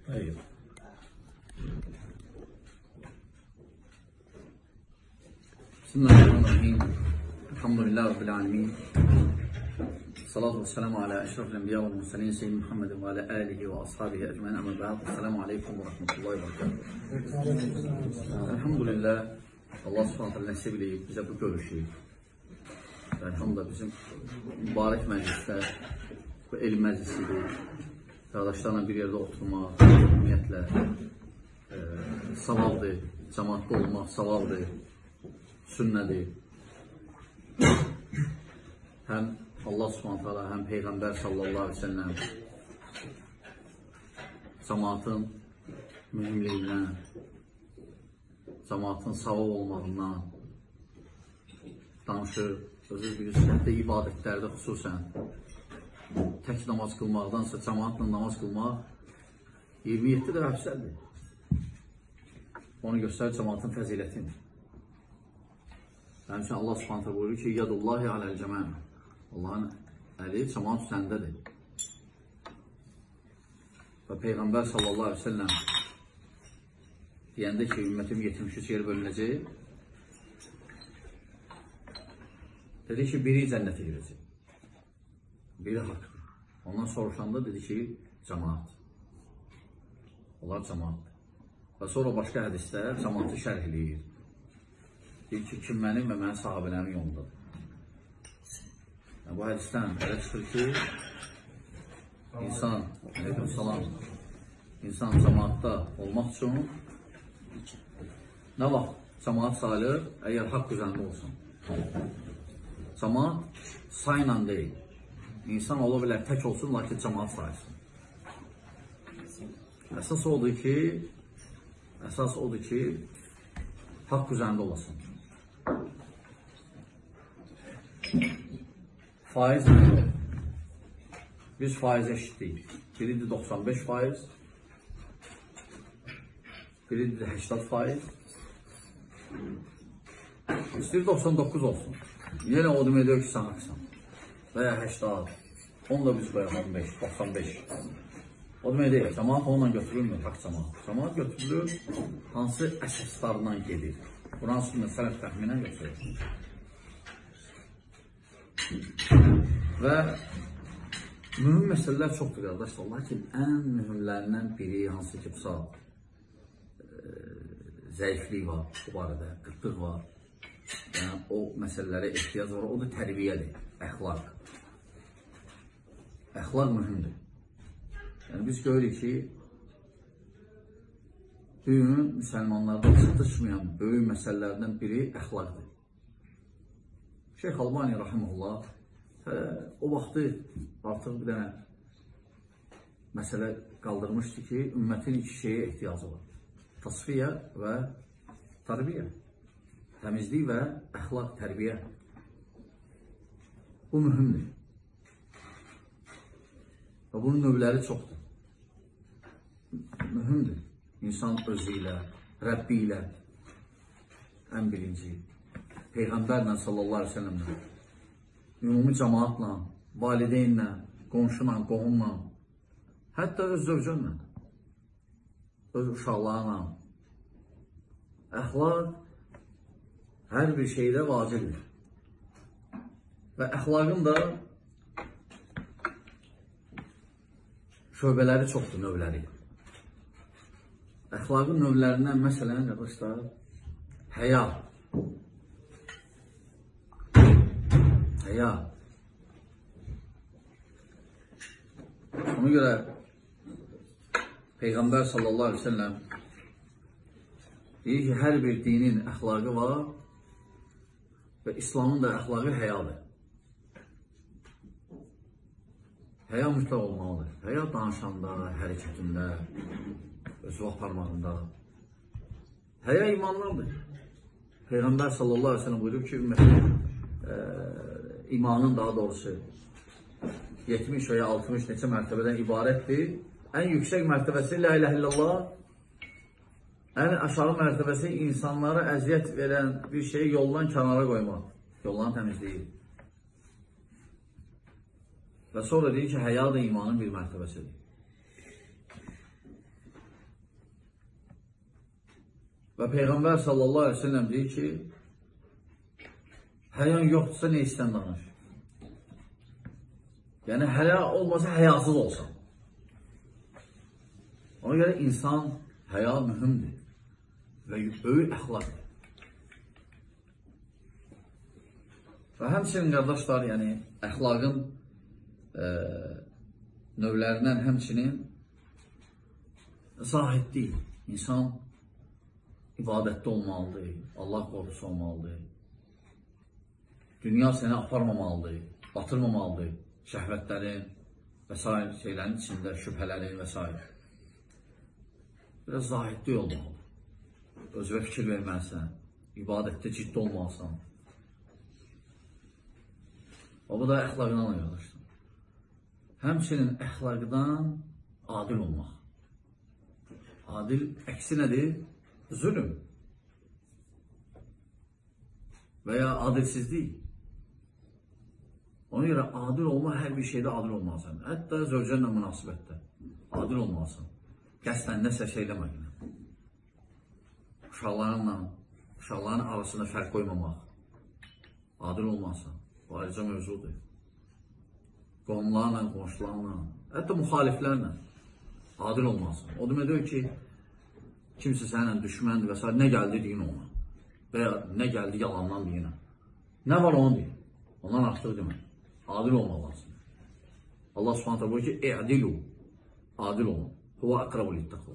Hayır. Bismillahirrahmanirrahim. Elhamdülillahi Rabbil alemin. Salatu vesselamu ala eşrafil enbiya ve murselin seyyidina Muhammedin ve ala alihi ve ashabihi ecmaîn. Amma ba'd. Esselamu aleyküm ve rahmetullahi ve berekatuhu. Elhamdülillah Allah Subhanahu taala nəsib eləyib bizə bu görüşü. Elhamdülillah bizim mübarək məclisdə bu elm məclisidir. Qardaşlarla bir yerdə oturmaq, ümumiyyətlə savabdır, cəmaatda olmaq savabdır, sünnədir. Həm Allah Subhanahu taala, həm Peyğəmbər sallallahu aleyhi ve sellem cəmaatın mühümliyinə, cəmaatın savab olmağından danışır. Özür bilirsiniz, ibadətlərdə xüsusən tək namaz qılmaqdansa cəmaatla namaz qılmaq 27 də əfsəldir. Onu göstərir cəmaatın fəzilətini. Həmçinin Allah Subhanahu buyurur ki, yadullahi aləl cəmə. Allahın əli cəmaat üzərindədir. Və Peyğəmbər sallallahu aleyhi ve sellem deyəndə ki, ümmətim 73 yer bölünəcək, dedi ki, biri cənnətə girəcək. Biri haqqdır. Ondan soruşanda dedi ki, cəmaat. Onlar cəmaatdır. Və sonra başqa hədisdə cəmaatı şərh eləyir. Deyir ki, kim mənim və mənim sahabələrimin yolundadır. Bu hədisdən elə çıxır ki, insan, insan cəmaatda olmaq üçün nə vaxt cəmaat sayılır, əgər haqq üzərində olsun. Cəmaat sayla deyil. İnsan ola bilər tək olsun, lakin cəmaat sayılsın. Əsas odur ki, haqq üzərində olasın. Faiz nədir? Biz faiz eşitdik. Biridir 95%, biridir 80%, istəyir 99 olsun. Yenə o demək edir ki, sən haqsan. Və ya 80, onu da biz qoyaq 15, 95. O demək deyil, cəmaat onunla götürülmür, haqq cəmaat. Cəmaat götürülür, hansı əsaslarından gedir. Quran sünnə sələf fəhminə götürülür. Və mühüm məsələlər çoxdur, qardaşlar. Lakin ən mühümlərindən biri, hansı ki, zəiflik var bu barədə, qıtlıq var. Yəni, o məsələlərə ehtiyac var, o da tərbiyədir, əxlaq. Əxlaq mühümdür. Yəni, biz görürük ki, bugün müsəlmanlarda çatışmayan böyük məsələlərdən biri əxlaqdır. Şeyx Albani rahimehullah o vaxtı artıq bir dənə məsələ qaldırmışdı ki, ümmətin iki şeyə ehtiyacı var. Tasfiyə və tərbiyə. Təmizlik və əxlaq, tərbiyə. Bu mühümdür. Və bunun növləri çoxdur. Mühümdür. İnsan özü ilə, Rəbbi ilə, ən birinci, Peyğəmbərlə sallallahu aleyhi ve sellemlə, ümumi cəmaatla, valideynlə, qonşuyla, qohumla, hətta öz zövcənlə, öz uşaqlarla. Əxlaq hər bir şeydə vacibdir. Və əxlaqın da şöbələri çoxdur, növləri. Əxlaqın növlərindən məsələn, qardaşlar, həya. Həya. Ona görə Peyğəmbər sallallahu aleyhi ve sellem deyir ki, hər bir dinin əxlaqı var və İslamın da əxlaqı həyadır. Həya mütləq olmalıdır. Həya danışanda, hərəkətində, özü aparmağında. Həya imanlardır. Peyğəmbər sallallahu aleyhi ve sellem buyurub ki, imanın daha doğrusu 70 veya 60 neçə mərtəbədən ibarətdir. Ən yüksək mərtəbəsi la ilahe illallah, ən aşağı mərtəbəsi insanlara əziyyət verən bir şeyi yoldan kənara qoymaq, yoldan təmizləyir. Və sonra deyir ki, həya da imanın bir mərtəbəsidir. Və Peyğəmbər sallallahu aleyhi ve sellem deyir ki, həyan yoxdursa nə istən danış. Yəni, həya olmasa həyasız olsan. Ona görə insan həya mühümdür və böyük əxlaqdır. Və həmçinin qardaşlar, yəni əxlaqın növlərindən həmçinin zahiddir. İnsan ibadətdə olmalıdır, Allah qorxusu olmalıdır. Dünya səni aparmamalıdır, batırmamalıdır. Şəhvətlərin və s. şeylərin içində, şübhələrin və s. Biraz zahidli olmalıdır. Özünə fikir verməlisən, ibadətdə ciddi olmalısan. O, bu da əxlaqdan ayrılmışdır. Həmçinin əxlaqdan adil olmaq. Adil əksi nədir? Zülüm və ya adilsizlik. Ona görə adil olma, hər bir şeydə adil olmalısan. Hətta zövcənlə münasibətdə adil olmalısan. Qəsdən nəsə şeyləmək. Uşaqların arasında fərq qoymamaq. Adil olmalısan. Bu ayrıca mövzudur. Qohumlarla, qonşularla, hətta müxaliflərlə adil olmalısan. O demək ki, kimsə səninlə düşməndir və s. nə gəldi deyin ona. Və ya nə gəldi yalandan deyin. Nə var onu deyin. Ondan artıq demək. Adil olmalısın. Allah subhanətə buyur ki, i'dilu. Adil olun. Huvə əqrabu littəqva.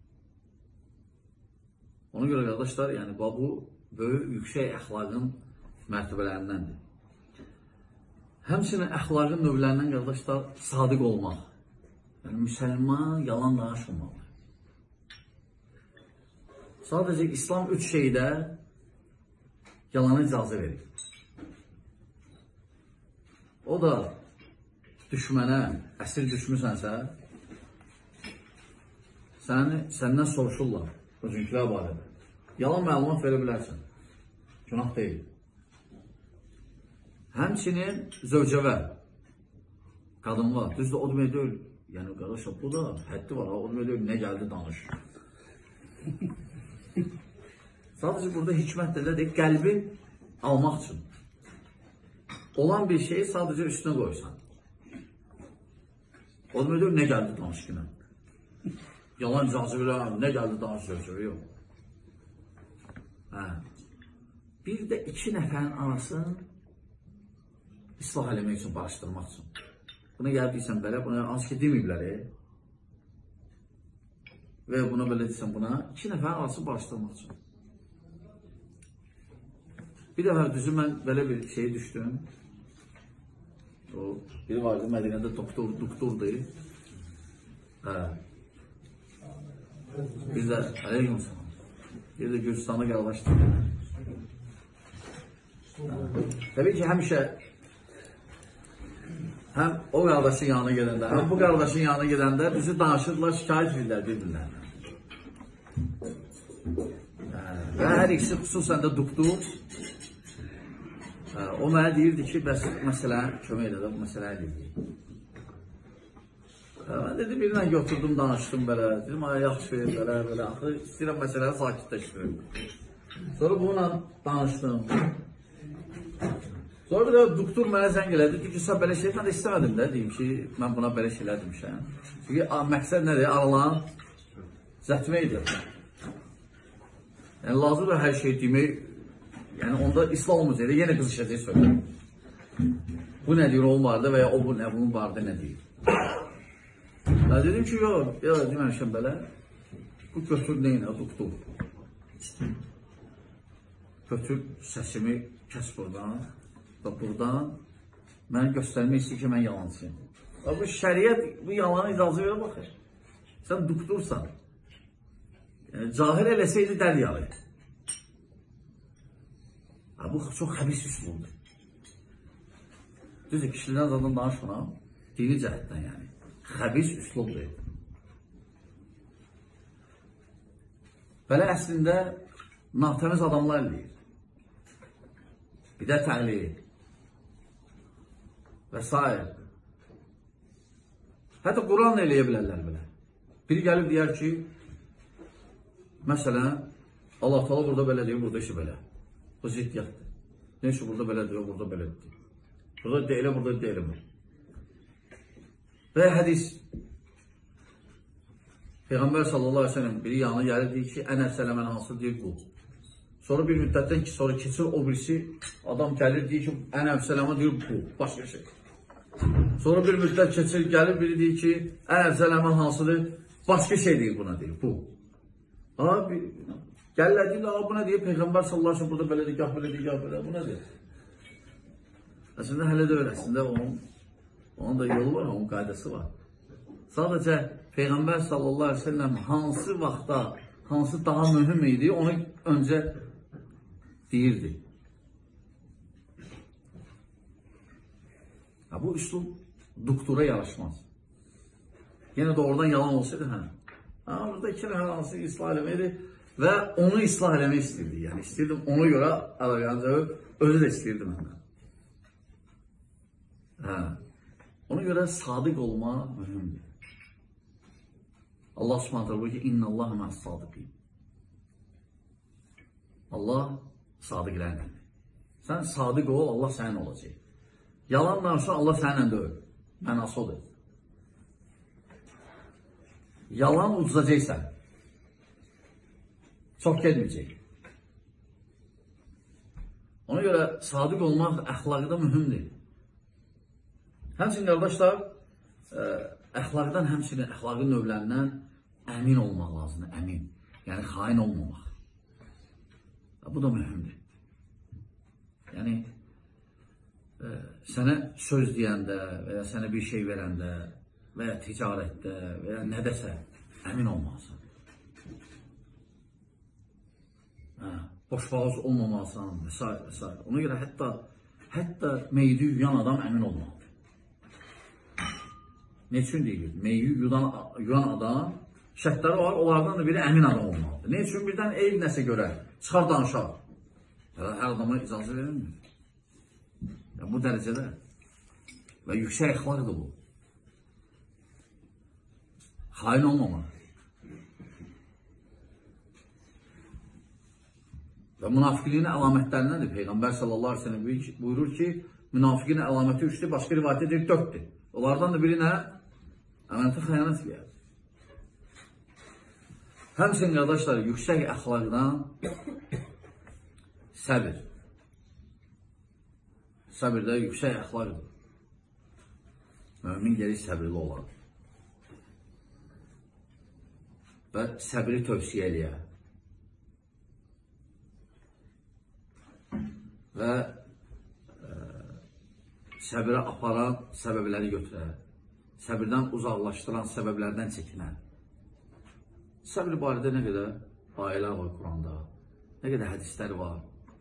Ona görə qardaşlar, yəni bu böyük, yüksək əxlaqın mərtəbələrindəndir. Həmçinin əxlaqın növlərindən qardaşlar, sadiq olmaq. Yəni, müsəlman yalan danışmamalı. Sadəcə İslam üç şeydə yalanı icazə verir. O da düşmənə, əsir düşmüsənsə, səndən soruşurlar, özünkülər barədə. Yalan məlumat verə bilərsən. Günah deyil. Həmçinin zövcəvə, qadın var. Düzdür, o demək deyil. Yəni, qardaşlar, bu da həddi var. O demək deyil, nə gəldi danış. Sadəcə burada hikmət deyil, qəlbi almaq üçün. Olan bir şeyi sadəcə üstünə qoyursan. O demək deyil, nə gəldi danış ki, yalan icazı verəm, nə gəldi danış zövcəvə, yox. Bir də iki nəfərin arasını islah eləmək üçün, barışdırmaq üçün. Buna gəlib deyirsən belə, buna hansı ki deməyiblər, və buna belə deyirsən buna, iki nəfərin arasını barışdırmaq üçün. Bir dəfə düzü mən belə bir şey düşdüm. Biri vardı, Mədinədə doktordur. Bir də Gürcistan'a qardaşdır. Təbii ki, həmişə həm o qardaşın yanına gedəndə, həm bu qardaşın yanına gedəndə bizi danışırdılar, şikayət edirlər bir-birlərinə. Və hər ikisi xüsusən də doktor. O mənə deyirdi ki, bəs məsələ kömək edə də bu məsələ edirdi. Mən dedi, birinə götürdüm, danışdım belə. Dedim, yaxşı verir, belə. Axı, istəyirəm məsələni sakitləşdirim. Sonra bununla danışdım. Sonra bir də doktor mənə zəng elədi. Deyir ki, sən belə şey, mən də istəmədim də. Deyim ki, mən buna belə şeylər demişəm. Çünki məqsəd nədir? Aralan zətməkdir. Yəni, lazımdır hər şey demək. Yəni, onda İslam olmayacaq, yenə qızışacaq söylər. Bu nə deyir, onun barədə və ya o bunun barədə nə deyir. Mən dedim ki, yox, deməmişəm belə. Bu götür neyinə, doktor. Götür səsimi, kəs buradan və buradan məni göstərmək istəyir ki, mən yalancıyım. Bu şəriət bu yalanı icazı verə baxır. Sən doktorsan. Yəni, cahil eləsəydi dəryalı. Bu çox xəbis üslubdur. Düzdür, kişilərdən zaten danışmıram, dini cəhətdən yəni. Xəbis üslubdur. Belə əslində natəmiz adamlar eləyir. Bidət əhli və s. Hətta Quranla eləyə bilərlər belə. Biri gəlib deyər ki, məsələn, Allah Teala burada belə deyir, burada işi belə. Bu ziddiyyətdir. Ne işi burada belə deyir, burada belə deyir. Burada deyilə, burada deyilmir. Və hədis. Peyğəmbər sallallahu aleyhi ve sellem biri yanına gəlir, deyir ki, ən əfsələmən hansı deyir bu. Sonra bir müddətdən ki, sonra keçir o birisi, adam gəlir, deyir ki, ən əfsələmə deyir bu, başqa şey. Sonra bir müddət keçir, gəlir, biri deyir ki, ən əfsələmə hansıdır, başqa şey deyir buna, deyir, bu. Gəlirlər, deyirlər, bu nə deyir, Peyğəmbər sallallahu aleyhi ve sellem burada belə deyir, gah belə deyir, gah belə, bu nə deyir? Əslində, hələ də öyle, əslində onun da yolu var, onun qaydası var. Sadəcə, Peyğəmbər sallallahu aleyhi ve sellem hansı vaxtda, hansı daha mühüm idi, onu öncə deyirdi. Bu üslub doktora yaraşmaz. Yenə də oradan yalan olsaydı, burada iki nəfər hansı islah eləməkdir və onu islah eləmək istəyirdi. Yəni, istəyirdim ona görə əlaqəncəvi özü də istəyirdim məndən. Ona görə sadiq olmaq mühümdür. Allah subhanətə buyur ki, İnna Allah məs-sadiqin. Allah sadiqlərdir. Sən sadiq ol, Allah sənin olacaq. Yalan danışsan, Allah səninlə deyil. Mənası odur. Yalan uduzacaqsən. Çox getməyəcək. Ona görə sadiq olmaq əxlaqda mühümdür. Həmçinin, qardaşlar, əxlaqdan, həmçinin əxlaqın növlərindən əmin olmaq lazımdır, əmin. Yəni, xain olmamaq. Bu da mühümdür. Yəni, sənə söz deyəndə və ya sənə bir şey verəndə və ya ticarətdə və ya nədəsə əmin olmalısan. Boşboğaz olmamalısan və s. və s. Ona görə hətta meyidi yuyan adam əmin olmalıdır. Ne üçün deyilir? Meyi yuyan adam şərtləri var, onlardan da biri əmin adam olmalıdır. Ne üçün? Birdən eyl nəsə görə çıxar danışar. Hər adama icazə verilmir. Bu dərəcədə və yüksək əxlaqdır bu. Xain olmamaq. Və münafiqliyin əlamətlərindəndir. Peyğəmbər sallallahu aleyhi ve sellem buyurur ki, münafiqin əlaməti 3'dür, başqa rivayətdə deyir 4'dür. Onlardan da biri nə? Əmənətə xəyanət eləyər. Həmçinin, qardaşlar, yüksək əxlaqdan səbir. Səbir də yüksək əxlaqdır. Mömin gəlir səbirli olar. Və səbiri tövsiyə eləyər. Və səbirə aparan səbəbləri götürər. Səbirdən uzaqlaşdıran səbəblərdən çəkinər. Səbir barədə nə qədər ayələr var Quranda, nə qədər hədislər var.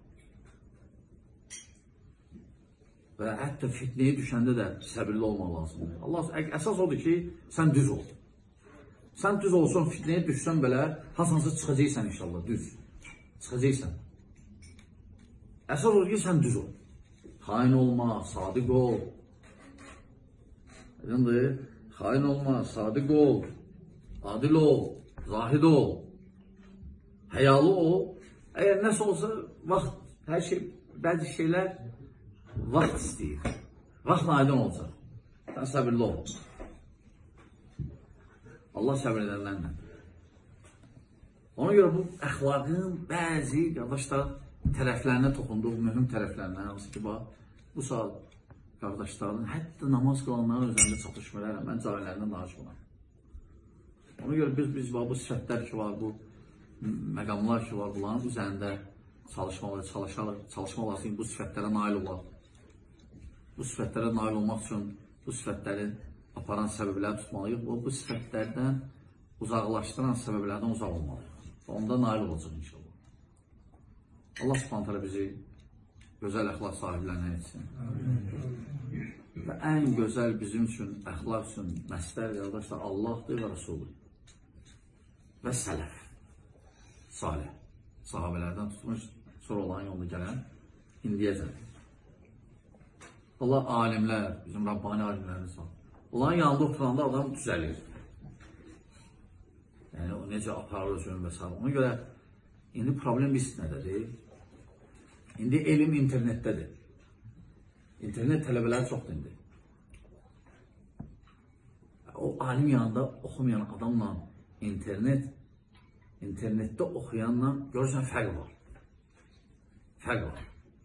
Və hətta fitnəyə düşəndə də səbirli olmaq lazımdır. Allah əsas odur ki, sən düz ol. Sən düz olsun, fitnəyə düşsən belə, hasansı çıxacaqsan inşallah, düz. Çıxacaqsan. Əsas odur ki, sən düz ol. Xain olma, sadiq ol. Xain olma, sadiq ol. Adil ol, zahid ol. Həyalı ol. Əgər nəsə olsa, vaxt, hər şey, bəzi şeylər vaxt istəyir. Vaxt aydın olacaq. Sən səbirli ol. Allah səbir edənlərlə. Ona görə bu əxlaqın bəzi, qardaşlar, tərəflərinə toxunduq, mühüm tərəflərinə, hansı ki, bu saat qardaşların, hətta namaz qılanların üzərində çatışmalarla, mən cahillərindən danışım olam. Ona görə biz bu sifətlər ki var, bu məqamlar ki var, bunların üzərində çalışmaq lazım, bu sifətlərə nail olaq. Bu sifətlərə nail olmaq üçün bu sifətlərin aparan səbəbləri tutmalıyıq. Bu sifətlərdən uzaqlaşdıran səbəblərdən uzaq olmalıyıq. Onda nail olacaq inşallah. Allah subhanətələ bizi gözəl əxlaq sahiblərinə etsin. Və ən gözəl bizim üçün, əxlaq üçün məslər, qardaşlar, Allahdır və Resulü. Və sələf, salih, sahabələrdən tutmuş, sonra olan yolda gələn, indiyəcən. Allah alimlər, bizim Rabbani alimlərimiz var. Onların yanında oturanda adam düzəlir. Yəni, o necə aparır özünü və s. Ona görə İndi problem biz nədədir? İndi elm internetdədir. İnternet tələbələri çoxdur indi. O alim yanında oxumayan adamla internetdə oxuyanla görürsən fərq var. Fərq var.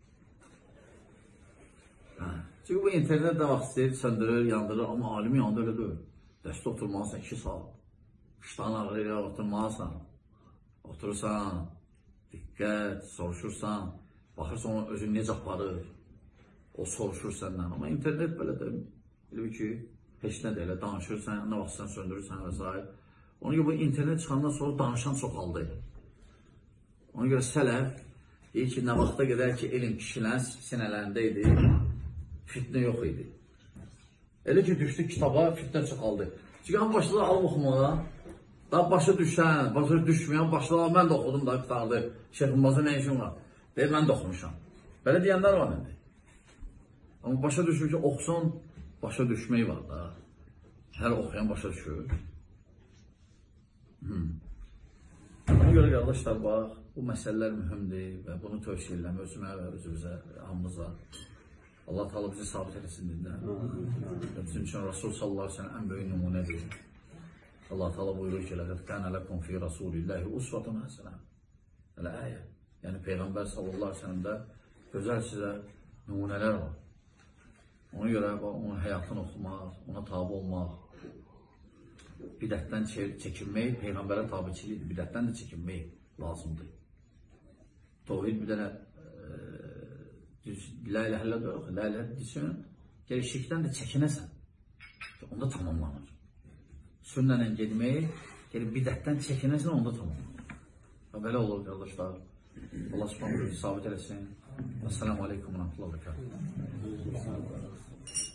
Çünki bu internet də vaxt istəyir, söndürür, yandırır, amma alim yanında öyle deyil. Dəstə oturmalısan 2 saat. Qışdan ağrıyla oturmalısan. Oturursan, diqqət, soruşursan, baxırsan onun özünü necə aparır. O soruşur səndən. Amma internet belə də, elə ki, heç nə də elə danışırsan, nə vaxt sən söndürürsən və s. Ona görə bu internet çıxandan sonra danışan çoxaldı. Ona görə sələf deyir ki, nə vaxta qədər ki, elm kişilərin sinələrində idi, fitnə yox idi. Elə ki, düşdü kitaba, fitnə çoxaldı. Çünki han başladı alıb oxumağa, daha başa düşən, başa düşməyən başladı, mən də oxudum da qutardı. Şeyximbaza nə işim var? Deyir, mən də oxumuşam. Belə deyənlər var indi. Amma başa düşür ki, oxusan, başa düşmək var da. Hər oxuyan başa düşür. Ona görə qardaşlar, bax, bu məsələlər mühümdir və bunu tövsiyə edirəm özümə və özümüzə, hamımıza. Allah Teala bizi sabit eləsin dində. Bizim üçün Rasul sallallahu aleyhi ve sellem ən böyük nümunədir. Allah Teala buyurur ki, لَقَدْ كَانَ لَكُمْ فِي رَسُولِ اللّٰهِ أُسْوَةٌ حَسَنَةٌ. Elə əyə. Yəni Peyğəmbər sallallahu aleyhi ve sellemdə gözəl sizə nümunələr var. Ona görə onun həyatını oxumaq, ona tabi olmaq, bidətdən çəkinmək, Peyğəmbərə tabiçilidir, bidətdən də çəkinmək lazımdır. Tohid bir dənə la ilahe illallah yox, la ilahe desin, gəlir şirkdən də çəkinəsən, onda tamamlanır. Sünnənlə gedmək, gəlir bidətdən çəkinəsən, onda tamamlanır. Və belə olur, qardaşlar. Allah subhanahu sabit eləsin. Esselamu aleyküm və rahmetullahi və bərəkatuhu.